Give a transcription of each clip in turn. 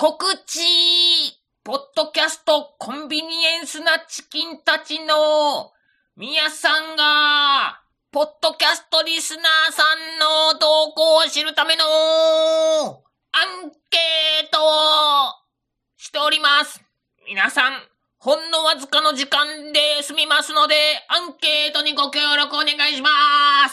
告知ポッドキャストコンビニエンスなチキンたちの皆さんがポッドキャストリスナーさんの動向を知るためのアンケートをしております。皆さんほんのわずかの時間で済みますのでアンケートにご協力お願いします。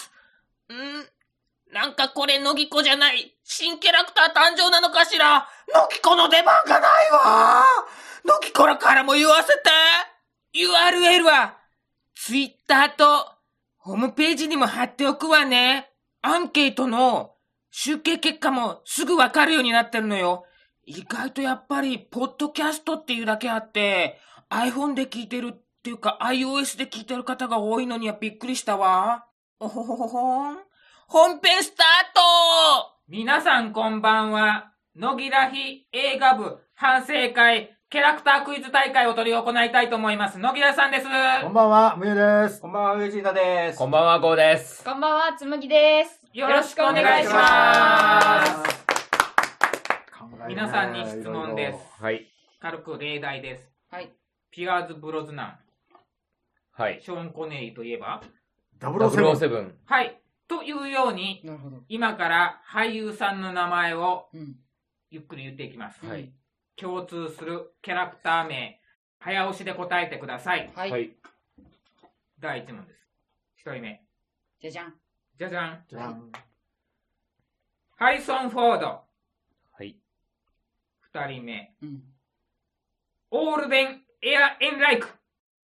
なんかこれ乃木子じゃない新キャラクター誕生なのかしら。乃木子の出番がないわ。乃木子らからも言わせて。 URL は Twitter とホームページにも貼っておくわね。アンケートの集計結果もすぐわかるようになってるのよ。意外とやっぱりポッドキャストっていうだけあって iPhone で聞いてるっていうか iOS で聞いてる方が多いのにはびっくりしたわ。おほほほほん。本編スタート。皆さんこんばんは。野木らひ映画部反省会キャラクタークイズ大会を執り行いたいと思います。野木らさんです。 こんばんは、むゆです。 こんばんは、うじいなです。 こんばんは、ゴーです。 こんばんは、つむぎです。 よろしくお願いします。皆さんに質問です。 はい。 軽く例題です。 はい。 ピアーズ・ブロズナン。 はい。 ショーン・コネリーといえば 007。 はい。というように、今から俳優さんの名前をゆっくり言っていきます。 はい。 共通するキャラクター名、早押しで答えてください。 はい。 はい。 第1問です。1人目。 じゃじゃん。 じゃじゃん。 じゃん。 ハリソン・フォード。 はい。 2人目。 うん。 オールデン・エア・エンライク。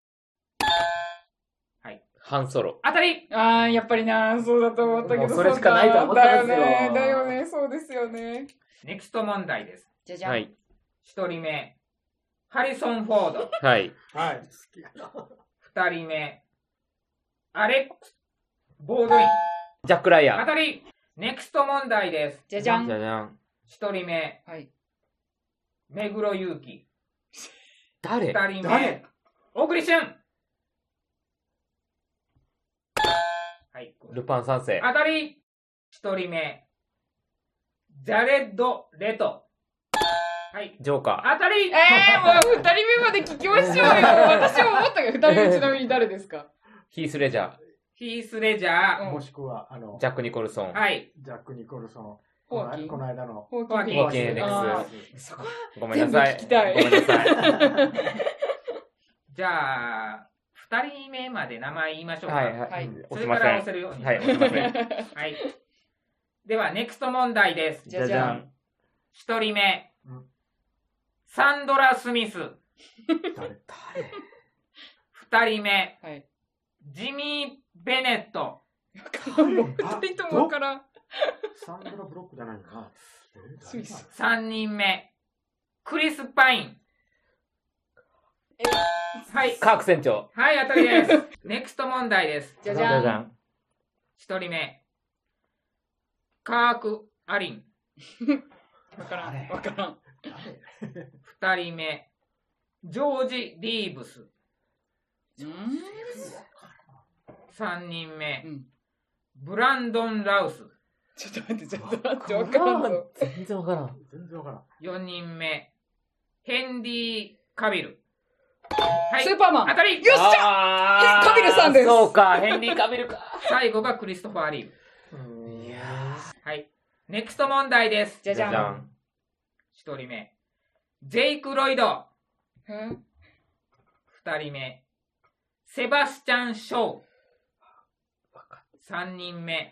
はい。 ハンソロ。 当たり。 あー、やっぱりな、そうだと思ったけど、 もうそれしかないと思ったんですよ。 だよね、そうですよね。 ネクスト問題です。 じゃじゃん。 はい。 1人目。ハリソン・フォード。 はい。 はい。好きやな。 2人目。アレックス・ボードイン。 ジャック・ライアン。 当たり。ネクスト問題です。 じゃじゃん。 じゃじゃん。 1人目。 はい。 目黒祐樹。 誰 2人目。小栗旬。はい。 ルパン三世。 当たり。1人目。ジャレッド・レト。はい。 ジョーカ当たり。 もう2人目まで聞きましょうよ。私も思ったけど、2人目ちなみに誰ですか？ ー。ヒース・レジャー。 ヒース・レジャー。 もしくは、 ジャック・ニコルソン。 はい。 ジャック・ニコルソン。 ホーキンこの間の。 ホホーキンホーキン NX あーそこはごめんなさい。 全部聞きたいごめんなさい。 じゃあ、2人目まで名前言いましょうか。 はいはい。 はいそれから押しません。 押せるように。 はい、押しません。 はい。では、ネクスト問題です。 じゃじゃん。 1人目うん。 サンドラ・スミス。 誰 2人目。 はい。 ジミー・ベネット。 もう2人ともわからん。 サンドラ・ブロックじゃないか。 スミス。 3人目。クリス・パイン。はい。 カーク船長。 はい、当たりです。ネクスト問題です。 じゃじゃん。 ん。 1人目。カーク・アリン。 わからん。わからん。 2人目。ジョージ・リーブス。3人目。 うん。 ブランドン・ラウス。 ちょっと待って、ちょっと待って、わからんぞ。 全然わからん。 全然わからん。 4人目。ヘンリー・カビル。はい。 スーパーマン。 当たり。 よっしゃカビルさんですそうか、ヘンリー・カビルか。 最後がクリストファー・リーブ。 いやはい。ネクスト問題です。 じゃじゃん。 じゃん。 1人目。ジェイク・ロイド。 うん 2人目。セバスチャン・ショー。3人目。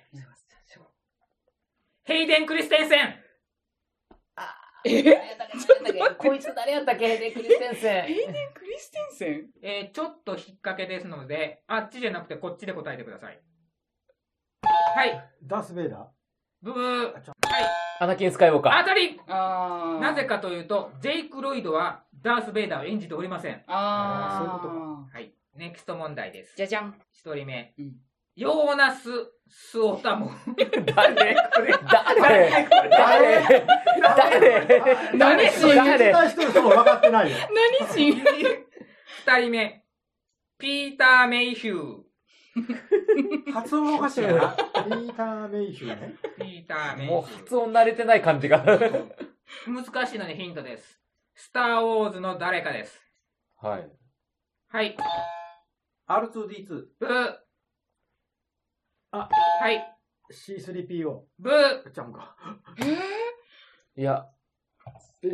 ヘイデン・クリステンセン。 こいつ誰やったっけ、ヘイデン・クリステンセン。 ヘイデン・クリステンセン。 ちょっと引っ掛けですので、あっちじゃなくてこっちで答えてください。はい。 ダース・ベイダー。 ブブー。はい。 アナキン・スカイウォーカー。 当たり。 あー。 なぜかというと、ジェイク・ロイドはダース・ベイダーを演じておりません。 あー。 そういうことはい。ネクスト問題です。 じゃじゃん。 1人目。 うん。 ヨーナス・スオタモ。 誰これ誰何し誰知ってる人も分かってないよ。 何し 2人目。ピーター・メイヒュー。 発音おかしいよな。ピーター・メイヒューね。 ピーター・メイもうヒュ発音慣れてない感じが。 ー。難しいのでヒントです。スター・ウォーズの誰かです。 はい。 はい。 R2D2。 ブー。 あ、 はい。 C3PO。 ブー。 ちゃうんか。 いや。ピー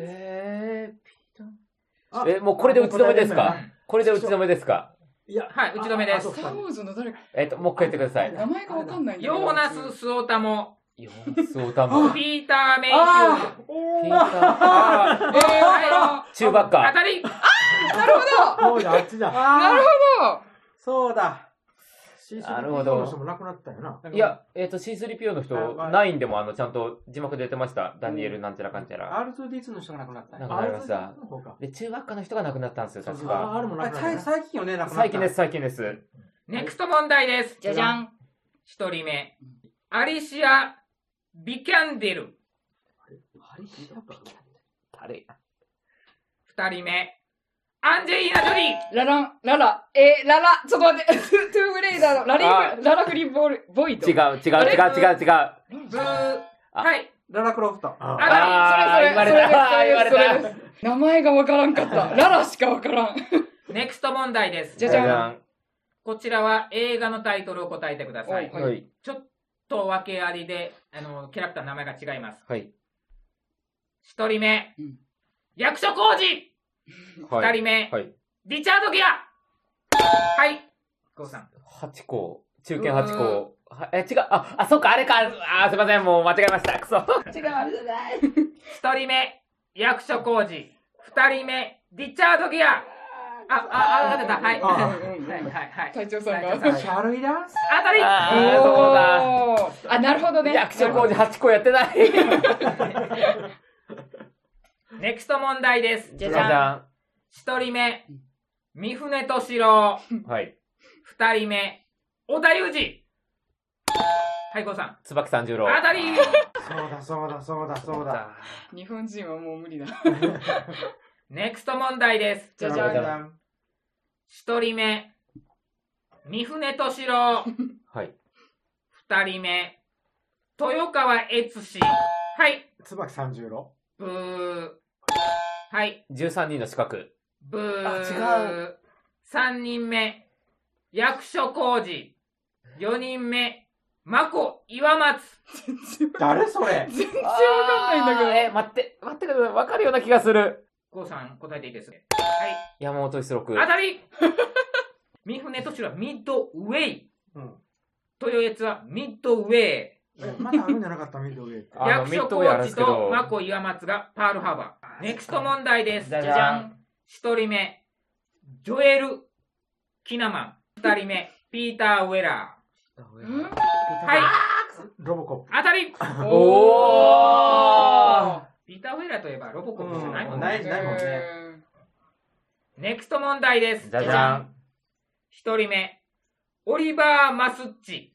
タあー。もうこれで打ち止めですか？ うんこれで打ち止めですか？ いや、 はい、打ち止めですあとスター・ウォーズの誰か。 もう一回言ってください。 名前がわかんないんだけど。 ヨーナス・スオタモ。 ヨーナスオタモ。 ピーター・メイヒュー。 あピータはー。中ばっい。 か当。たり。 なるほど。 そうだ、あっちだ。 なるほど。 そうだ。 なるほ C3PO どの人も亡くなったよな。 いや、C3PO の人、9でもちゃんと字幕出てました。ダニエルなんちゃらかんちゃら。 R2D2 の人が亡くなった亡くなりました。 R2D2 の方か。 で、中ばっかの人が亡くなったんですよ、確あか。 れも亡くなったな。 最近よね、亡くなった。 最近です、最近です。 ネクスト問題です。 じゃじゃん。 一人目。アリシア・ビキャンデル。 誰二人目。アンジェリーナ・ジョリー。 ララン、ララ、ララ、ちょっと待って、トゥーブレイダーのララフリーボイト。 違う、違う、違う、違う、違う。 ブー。はい。 ララクロフト。 当たあー言われた言われたそれです名前がわからんかった。ララしかわからん。 り。ネクスト問題です。 じゃじゃん。 こちらは映画のタイトルを答えてください。 はいはい。 ちょっと訳ありで、キャラクターの名前が違います。 はい。 一人目うん。 役所広司。 はい。 二人目。 はい。 リチャード・ギア。はい。ゴーさん。 8個。中堅8個。違う。そっか、あれか。すいません。もう間違えました。くそ。 違う、あれじゃない。 一人目、役所広司。二人目、リチャード・ギア。当てた。はい。 あはい。 隊長さんが。 隊長シャルイダンス当たり。 そうだ。 おーなるほどね。 役所工事8個やってない。 ネクスト問題です。 じゃじゃん。 一人目、三船敏郎。 はい。 二人目、織田裕二。はい、ゴーさん。 椿三十郎。 当たり。 そうだ。 日本人はもう無理だ。 ネクスト問題です。 じゃじゃん。 一人目、三船敏郎。 はい。 二人目、豊川悦司。はい。 椿三十郎。 ブー。はい。 13人の資格。 ブー。 違う。 三人目、役所広司。四人目、眞子岩松。 誰それ全然わかんないんだけど。 待ってください。わかるような気がする。 ゴーさん、答えていいです。はい。 山本五十六。 当たり。三船敏郎はミッドウェイ。 うん。 豊悦はミッドウェイ。 まだあるんじゃなかったミッドウェイって。 役所ミッドウェイあるん広司ですけどと眞子岩松がパールハーバー。ネクスト問題です。 じゃじゃん。 一人目、ジョエル・キナマン。二人目、ピーター・ウェラうんー。はい。 ロボコップ。 当たり。 おー。 ピーター・ウェラーといえばロボコップじゃないもんね。 ないもんね。 ネクスト問題です。 じゃじゃん。 一人目、オリバー・マスッチ。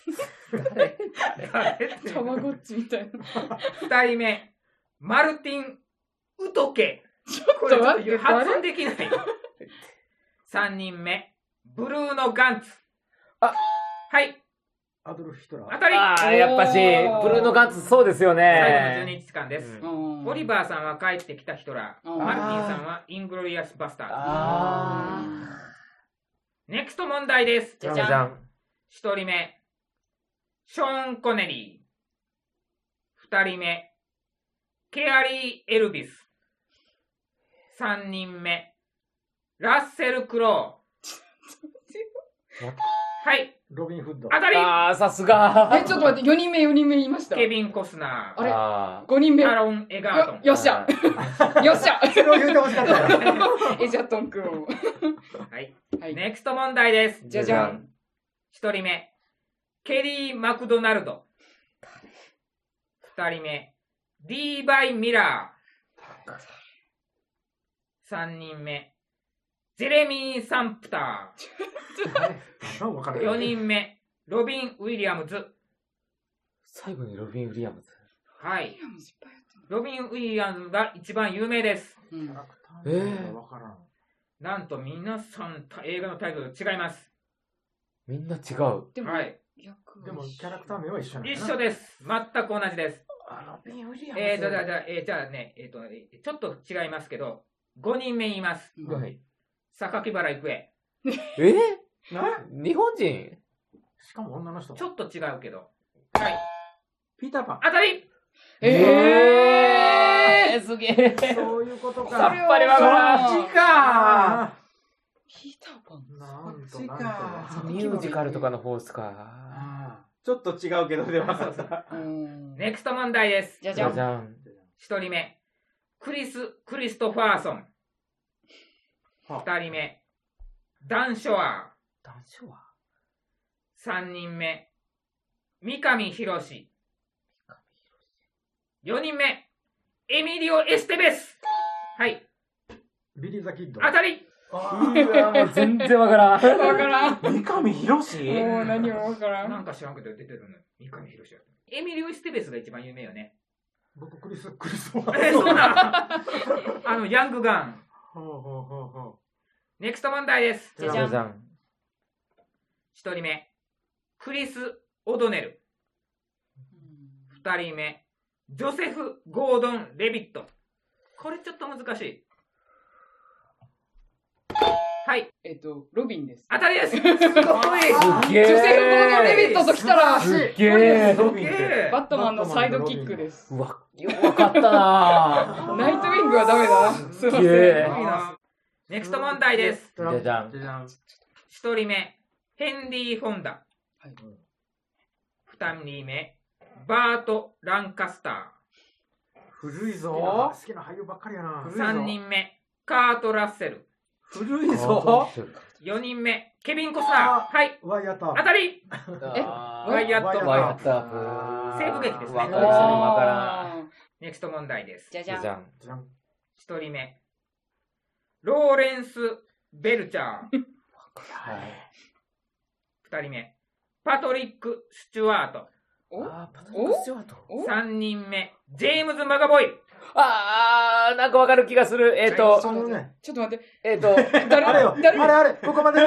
たまごっちみたいな。 二人目、マルティン・ウトケ。こちょっと待って発音できない。三人目、ブルーノ・ガンツ。はい。 アドルフ・ヒトラー。 当たり。 やっぱし、ブルーノガンツそうですよ最後の12 ね。 日間です。 うんオリバーさんは帰ってきたヒトラー。 うんマルティンさんはイングロリアス・バスターあズ。ネクスト問題です。 ー。じゃじゃん。 一人目、ショーン・コネリー。二人目、ケアリー・エルビス。三人目、ラッセル・クロー。はい。 ロビン・フッド。 当たり。 さすが。 ちょっと待って、4人目言いました。 ケビン・コスナー。 あれあ 5人目。 アロン・エガートン。 よっしゃよっしゃそれを言うてほしかったよ。 エジャトン君を。 はい。 はいネクスト問題です。 じゃじゃん。 一人目、ケリー・マクドナルド。二人目、リーバイ・ミラー。三人目、ジェレミー・サンプター。 分かる四人目、ロビン・ウィリアムズ。 最後にロビン・ウィリアムズ。 はい。ロビン・ウィリアムズが一番有名です。 うん分からん。 なんと皆さん映画のタイトル違います。 みんな違う。 でも、 はい。 役でもキャラクター名は一緒なんだな。 一緒です。全く同じです。 ロビン・ウィリアムス。 じゃあね、ちょっと違いますけど、5人目言います。 はい。 榊原郁恵。 日本人しかも女の人。 ちょっと違うけど。はい。 ピーターパン。 当たりすげえ。 そういうことか。 さっぱりわからん。 そっちかピーターパン。 なんとそっちなんかと。 ミュージカルとかの方っすか。 ちょっと違うけど、でもそうそううん。 ネクスト問題です。 じゃじゃん。 じゃん。 1人目。クリストファーソン。 は 2人目。ダン・ショア男子はー。3人目。三上博史。4人目。エミリオ・エステベス。はい。 ビリー・ザ・キッド。 当たりうわ、もう全然わからん。 わからん。 三上博史もう何もわからん。 なんか知らんけど出てるの。三上博史やった。エミリオ・エステベスが一番有名よね。 僕クリスマス。 そうなんヤングガン。 ほうほうほうほネクスト問題です。 じゃじゃん。 じゃん。 1人目。クリス・オドネル。2人目。ジョセフ・ゴードン・レビット。これちょっと難しい。はい。 ロビンです。 当たりです。すごい。 すげえ。 ジョセフ・ゴードン・レビットと来たら、 すげえ。 ロビンって。 バットマンのサイドキックです。 うわ、よくわかったなナイトウィングはダメだな。すいません。 すげえいいな。ネクスト問題です。 じゃじゃん。 じゃじゃん。 1人目。ヘンリー・フォンダ。 はい 2人目。バート・ランカスタ古い好ぞ。 きな俳優ばっかりやな。 ー。3人目。カート・ラッセル。 古いぞ。 4人目。ケビン・コスナー。はい。 ワイヤーター。 当たりワイヤット・ワイヤワイヤット西部劇ですねわかるわからん。 ネクスト問題です。 じゃじゃん。 じゃん。 じゃん。 1人目。ローレンス・ベルチャー。 はい。 2人目。パトリック・スチュワート。 おパトリック・スチュワート。 お 3人目。ジェームズ・マガボイ。 なんかわかる気がする。 そのね。 ちょっと待って。 あれよ。あれ。ここまで。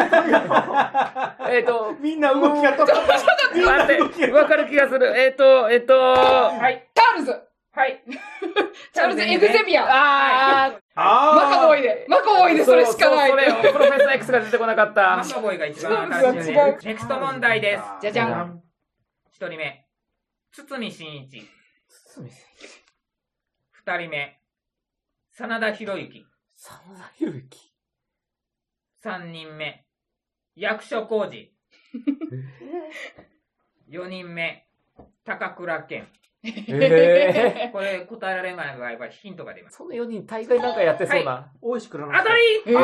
みんな動きが止まった。 待って、わかる気がする。 はい。 チャールズはい。 チャールズ・エグゼビアマカボイでそれしかない。 それよ。プロフェッサー X が出てこなかったマ。ガボイが一番違う違うネクスト問題です。 じゃじゃん。 1人目。堤真一。2人目。真田広之。 真田広之。 3人目。役所広司。4人目。高倉健。これ答えられない場合はヒントが出ます。 その4人大会なんかやってそうな。 大石黒当たり素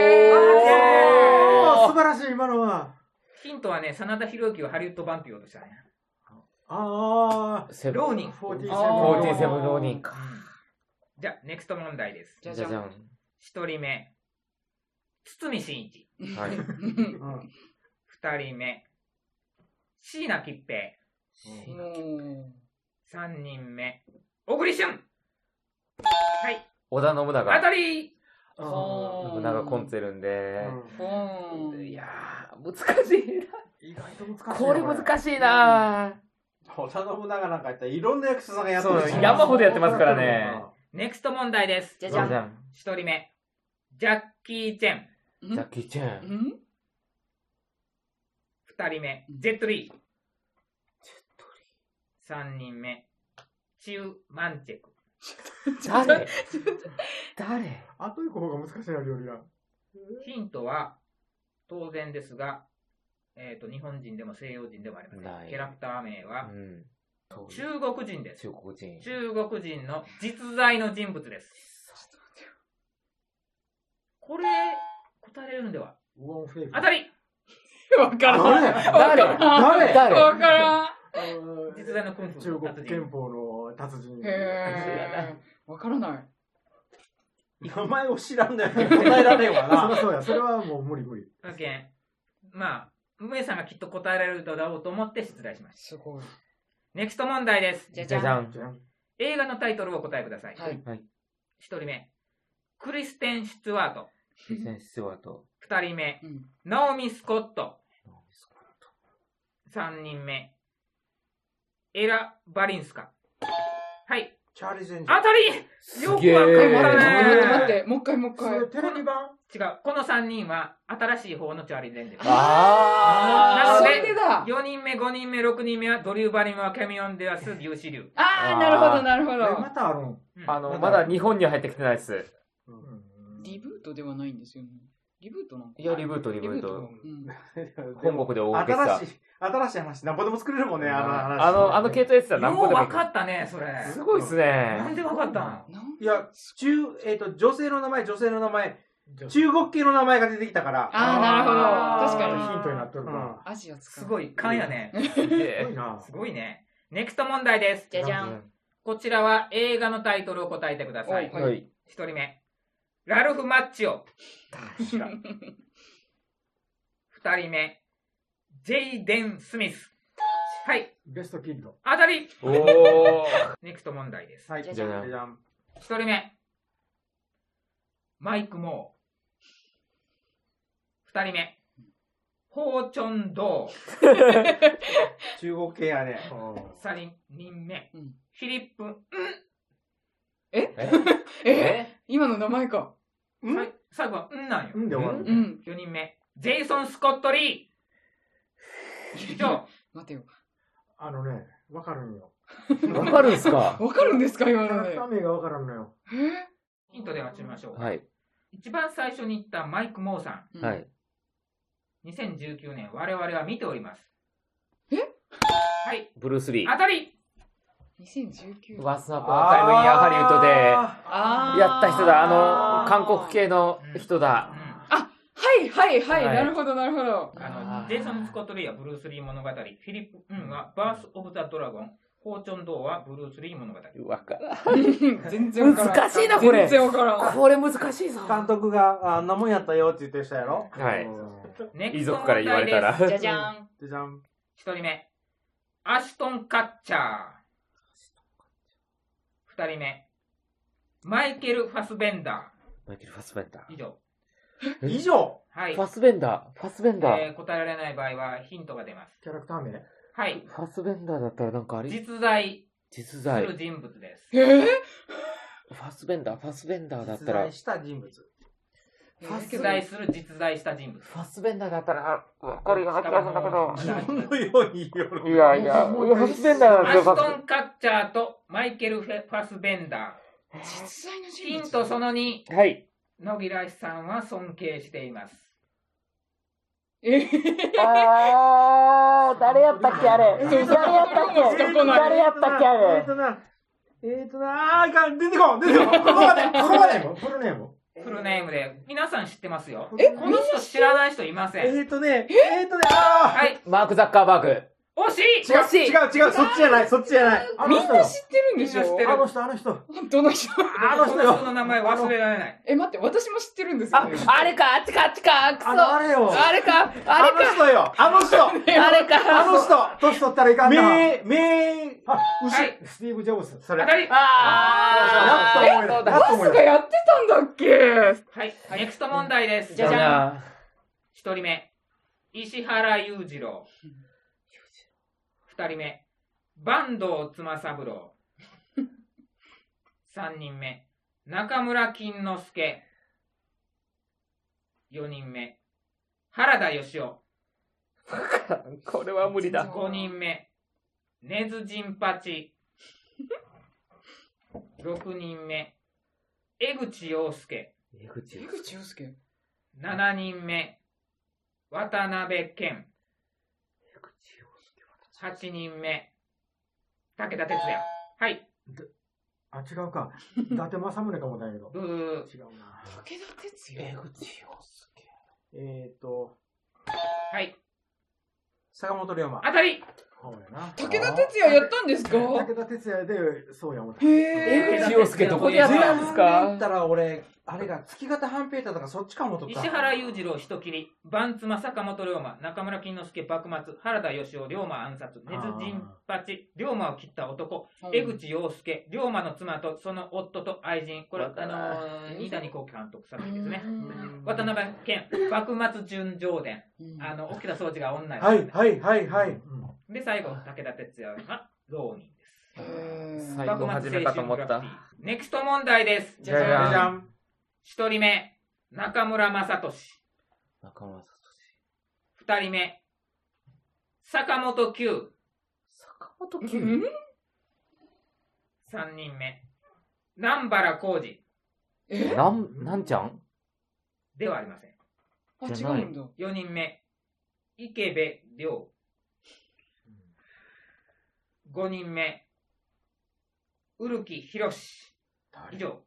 晴らしい、今のは。 ヒントはね、真田広之をハリウッド版って言おうとしたね。 あセブン浪人。 47 浪人か。 じゃあ、ネクスト問題です。 じゃじゃん。 1人目。堤真一。 はい。 2人目。椎名桔平。 も 3人目。小栗旬。はい。 織田信当長。 たり信長コンツェルンで。 う。 いやー、難しいな。 意外と難しい。 これ難しいな。 織田信長なんかやったらいろんな役者さんがやってそうるし。 山ほどやってますからね。 ネクスト問題です。 じゃじゃん。 じゃん。 1人目。ジャッキー・チェン。 ジャッキー・チェーン。 ん 2人目。ジェット・リー。3人目。チュー・マンチェク。 誰誰あと一個方が難しいな、料理が。 ヒントは、当然ですが、日本人でも西洋人でもありませないん。キャラクター名はう、ん。 中国人です。 中国人。 中国人の実在の人物です。これ、答えれるのではウォン・フェイフ。 当たりわからん。 誰誰わからん。 実在の君主中国達人憲法の達人。 へー。わからない。 名前を知らんのやけど答えられんわそりゃな。 そうや、それはもう無理無理。 オッケー。まあ、梅さんがきっと答えられるだろうと思って出題しました。 すごい。 ネクスト問題です。 じゃじゃん。 ん。 じゃん。 映画のタイトルをお答えください。 はい。 はい。 1人目、クリステン・シュツワート。 クリステン・スチュワート。 2人目、 うん。 ナオミ・スコット。 3人目、エラ・バリンスカ。はい。 チャーリーズ・エンジ当たりよくわか待ったね。 って、もう一回。 それテレビ版違う。この3人は新しい方のチャーリー・ゼンです。 あそなのでれでだ。 4人目、5人目、6人目はドリュー・バリマー・キャミオン・デアス・牛脂流。 なるほど、なるほまど。 たあるん。 まだ日本には入ってきてないです。 リブートではないんですよね。リブートなんか。 いや、リブート。 うん本国で大げさ。 新しい話、なんぼでも作れるもんね、あの話。 あの系統やってたら何よう個でも分かったね、それ。 すごいっすね。 なんで分かったん？ いや、女性の名前、中国系の名前が出てきたから。 なるほど。確かに。 ヒントになっとるか。 アジア使う。 すごい、勘やね。 すごいな。 すごいね。ネクスト問題です。 じゃじゃん。 こちらは映画のタイトルを答えてください。 はいはい。 1人目、ラルフ・マッチオ。2人目、ジェイデン・スミス。はい、 ベストキッド。 当たり。 おー。 ネクスト問題です。 はい、 じゃじゃじゃんじゃん。 1人目、マイク・モー。2人目、ホーチョン・ド中国系やね。 ー。3人目、 うんフィリップ・今の名前か。 最後はんなんよ。 うんで終わる。 うん。 4人目、ジェイソン・スコット・リー。以上。 待てよ。 あのね、わかるんよ。 わかるんすか？ わかるんですか、今のでキャラクタ。ー名がわからんのよ。 ヒントではちましょう。 はい。 一番最初に言ったマイク・モーさん。 うんは。い。 2019年我々は見ております。はい。 ブルース・リー。 当たり。 2019。 ワスナップのタイムインヤーハリウッドでやった人だ。韓国系の人だ。 はい、 はいなるほど、なるほど。 ジェイソン・スコット・リーはブルース・リー物語。フィリップ・はバース・オブ・ザ・ドラゴン。ホーチョン・ドーはブルース・リー物語。 わからん。 全然わからん。 難しいなこれ全然わからん。 これ難しいぞ。 監督があんなもんやったよって言ってる人やろ。 はい。 ネク遺スト問題族から言われたら。 です。 じゃじゃん。 じゃじゃん。 1人目、アシュトン・カッチャー。2人目、マイケル・ファスベンダマイケル・ファスベンダー。以上。 以上。 はい。 ー。ファスベンダー。 答えられない場合はヒントが出ます。 キャラクター名はい。 ファスベンダーだったらなんかあれ実在実す在。 る人物です。 ファスベンダーだったら。 実在した人物。 実在する実在した人物。 ファスベンダーだったらわかるような気がするんだけど。 自分のように言うよる。 いやいや、ファスベンダーアシュだったらトン・カッチャーとマイケル・ファスベンダ実在のー。 人物。 ヒントその2、 はい。 野木らしさんは尊敬しています。 誰やったっけあれ誰やったっけ誰やったっけあれあかん、出てこん、出てこん。ここまで、ここまで。 フルネームフルネームで、皆さん知ってますよ。 えこの人知らない人いません。 はい。 マーク・ザッカーバーグ。 惜しい違う、そっちじゃない、そっちじゃない。 あの人よ。 みんな知ってるんでしょみんな知ってるあの人。 どの人この人の名前忘れられない。 待って、私も知ってるんですよ。 あれか、あっちか、くそ。 あれよ。 あれか、 あの人よ、あの人。 あれか。 あの人。 年取ったらいかんな。 はい。 スティーブ・ジョブズ。 それ。 当たり。 あやっと思い出した。 マスがやってたんだっけはい。ネクスト問題です。 じゃじゃん。 一人目、石原裕次郎。二人目、坂東妻三郎。三人目、中村金之助。四人目、原田義雄。 これは無理だ。 五人目、根津陣八。六人目、江口洋介。 江口江口洋介。 7人目、渡辺謙。8人目、武田鉄矢。はい。 あ、違うか。伊達政宗かもだけど。 ブー。 違うな。 武田鉄矢。 江口洋介。 はい。 坂本龍馬。 当たり。 そうやな。 武田鉄矢やったんですか武田鉄矢で、そうや思った。 へ江口洋介どこでやったんですか言ったら俺、あれが月形半平太とかそっちかもとった。 石原裕次郎人斬り、番妻坂本龍馬、中村金之助幕末、原田義雄龍馬暗殺、根津陣八、龍馬を切った男、江口洋介、龍馬の妻とその夫と愛人、これ二谷幸喜監督作品ですね。渡辺謙、幕末純上伝、沖田総司が女やはい。 うん。 で、最後、武田鉄矢が浪人です。 最後始めかと思った。 ネクスト問題です。 じゃじゃじゃん。 一人目、中村雅俊。 中村聡。 二人目、坂本九。 坂本九。 三人目、南原浩二。 なんちゃんではありません。 あ、違うんだ。 四人目、池部亮。五人目、古木博。以上。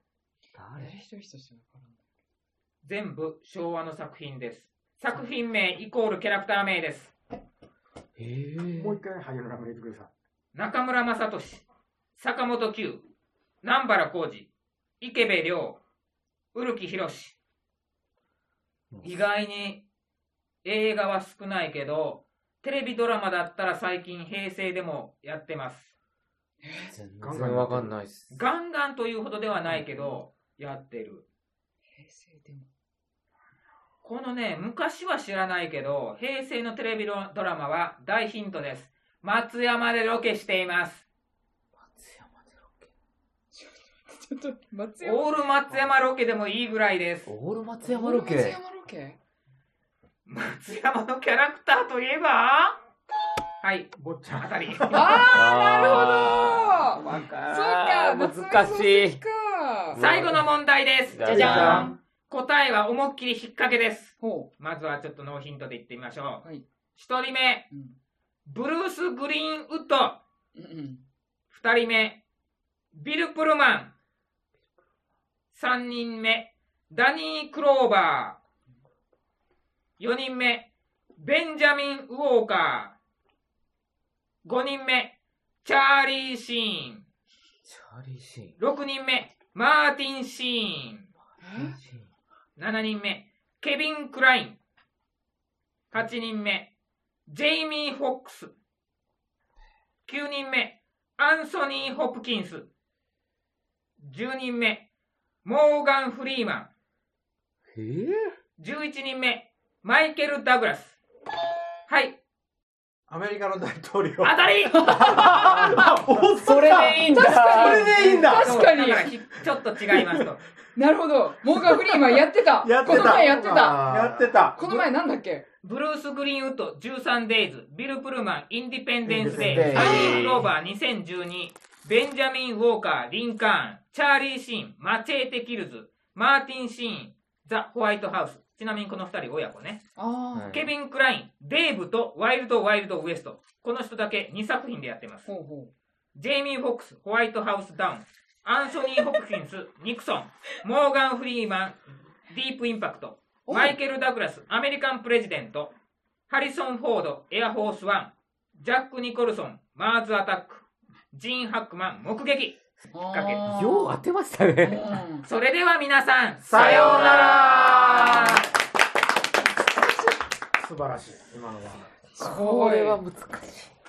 全部昭和の作品です。作品名イコールキャラクター名です。 もう一回俳優の名前言ってください。 中村雅俊、坂本九、南原浩二、池部亮、古木博。意外に映画は少ないけど、テレビドラマだったら最近平成でもやってます。 全然わかんないっす。 ガンガンというほどではないけど、やってる。 平成でも。 このね、昔は知らないけど、平成のテレビドラマは大ヒントです。松山でロケしています。 松山でロケ。 ちょっと、松山。 オール松山ロケでもいいぐらいです。 オール松山ロケ。 松山ロケ。 松山のキャラクターといえば、はい、 坊ちゃん。 あたり。 あー、なるほど。そうか、 難しい。 最後の問題です。 じゃじゃん。 答えは思いっきり引っ掛けです。 ほまずはちょっとノーヒントで言ってみましょう。 はい。 一人目、ブルース・グリーンウッド。二人目、ビル・プルマン。三人目、ダニー・クローバー。四人目、ベンジャミン・ウォーカー。五人目、チャーリー・シーン。六人目、マーティン・シーン。7人目、ケビン・クライン。8人目、ジェイミー・フォックス。9人目、アンソニー・ホプキンス。10人目、モーガン・フリーマン。11人目、マイケル・ダグラス。はい。 アメリカの大統領。 当たりそれでいいんだ。 それでいいんだ。 確かに。 だからちょっと違いますと。 なるほど。モーガン・フリーマンやってた。 やってた。 この前やってた。 やってた。 この前なんだっけ？ ブルース・グリーンウッド、13 Days、ビル・プルマン、インディペンデンス・デイ、 インディペンデンスデイサニー・クローバー2012、ベンジャミン・ウォーカー、リンカーン、チャーリー・シーン、マチェーテ・キルズ、マーティン・シーン、ザ・ホワイトハウス。ちなみにこの2人親子ね。ケビン・クライン、デーブとワイルド・ワイルド・ウエスト。この人だけ2作品でやってます。ジェイミー・フォックス、ホワイトハウス・ダウン。アンソニー・ホプキンス、ニクソン。モーガン・フリーマン、ディープ・インパクト。マイケル・ダグラス、アメリカン・プレジデント。ハリソン・フォード、エアフォース・ワン。ジャック・ニコルソン、マーズ・アタック。ジーン・ハックマン、目撃。かけ。 よう当てましたね。 それでは皆さん、 さようなら。 素晴らしい、今のは。 これは難しい。